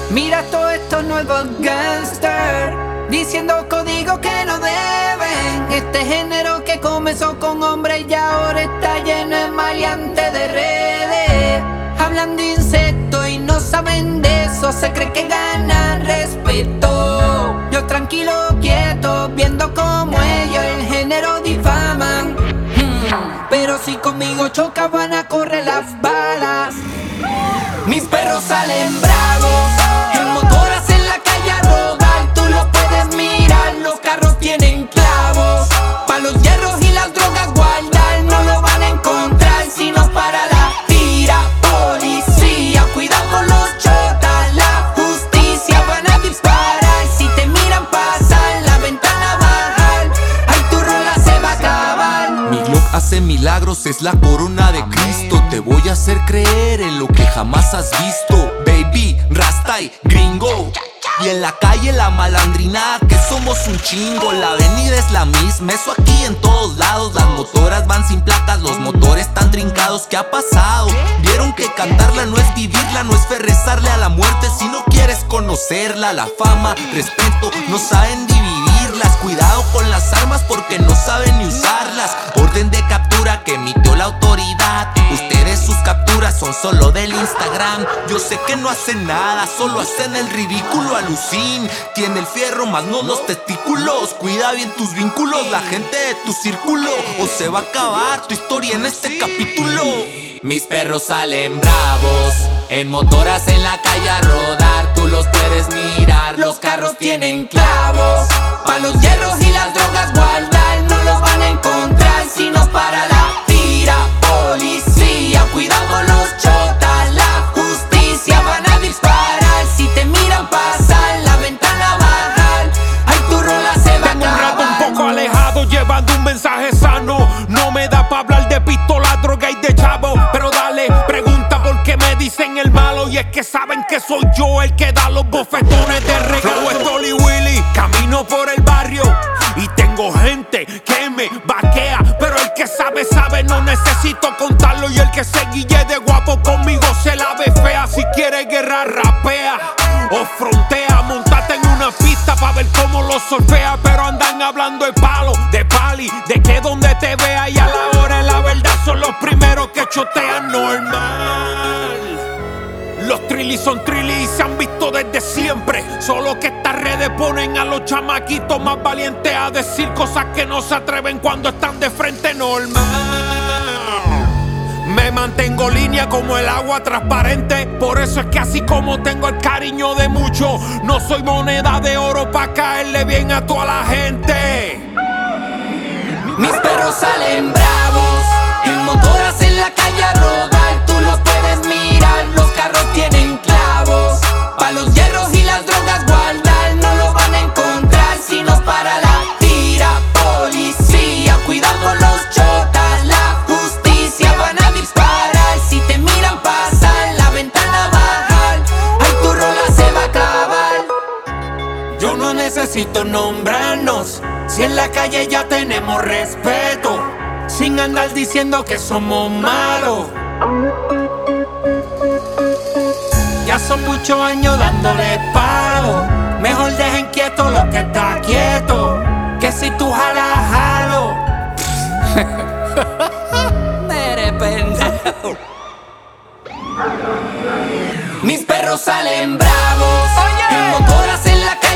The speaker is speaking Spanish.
Mira todos estos nuevos gangsters diciendo códigos que no deben. Este género que comenzó con hombres y ahora está lleno de maleantes de redes. Hablan de insectos y no saben de eso, se cree que ganan respeto. Yo tranquilo, quieto, viendo como ellos el género difaman. Pero si conmigo chocas van a correr las balas. Mis perros salen bravos, en motoras en la calle a rodar. Tú los puedes mirar, los carros tienen clavos. Pa' los hierros y las drogas guardar, no lo van a encontrar si nos para la tira policía. Cuidado con los chotas, la justicia van a disparar. Si te miran pasar, la ventana bajar, ay tu rola se va a acabar. Mi Glock hace milagros, es la corona de Cristo. Te voy a hacer creer en lo que jamás has visto. Baby, Rasta y gringo. Y en la calle la malandrina, que somos un chingo. La avenida es la misma, eso aquí en todos lados. Las motoras van sin placas, los motores están trincados. ¿Qué ha pasado? Vieron que cantarla no es vivirla, no es rezarle a la muerte si no quieres conocerla. La fama, respeto, no saben dividirlas. Cuidado con las armas porque no saben ni usarlas. Orden de captura que emitió la autoridad. Ustedes sus capturas son solo del Instagram. Yo sé que no hacen nada, solo hacen el ridículo. Alucin, tiene el fierro más no los testículos. Cuida bien tus vínculos, la gente de tu círculo, o se va a acabar tu historia en este capítulo. Mis perros salen bravos, en motoras en la calle a rodar. Tú los puedes mirar, los carros tienen clavos. Pa' los hierros y las drogas guardar, no los van a encontrar si nos para la tira policía. Cuidado con los chotas, la justicia van a disparar. Si te miran pasar, la ventana bajar, ay tu rola se va a acabar. Tengo un rato un poco alejado, llevando un mensaje sano. No me da pa' hablar de pistola, droga y de chavo. Pero dale, pregunta por qué me dicen el malo. Y es que saben que soy yo el que da los bofetones de regalo. Flow es Dolly Willy, camino por el barrio y tengo gente que me vaquea. Pero el que sabe, sabe, no necesito contarlo. Y el que se guille de guapo conmigo se la ve fea. Si quiere guerra, rapea o frontea. Montate en una pista pa' ver cómo lo solfea. Pero andan hablando de palo, de pali, de que donde te vea. Y a la hora de la verdad son los primeros que chotean normal. Los trillis son trillis y se han visto desde siempre. Solo que estas redes ponen a los chamaquitos más valientes a decir cosas que no se atreven cuando están de frente normal. Me mantengo línea como el agua transparente. Por eso es que así como tengo el cariño de muchos, no soy moneda de oro pa' caerle bien a toda la gente. Mis perros salen bravos, en motoras en la calle a rodar. Tú los puedes mirar, los carros tienen clavos. Pa' los hierros y las drogas guardar, no los van a encontrar si nos para la tira policía. Cuidado con los chotas, la justicia van a disparar. Si te miran pasar, la ventana bajar, ay tu rola se va a acabar. Yo no necesito nombrarnos, si en la calle ya tenemos respeto, sin andar diciendo que somos malos. Ya son muchos años dándole palo, mejor dejen quieto lo que está quieto, que si tú jalas, jalo. Mere pendejo. Mis perros salen bravos, en motoras en la calle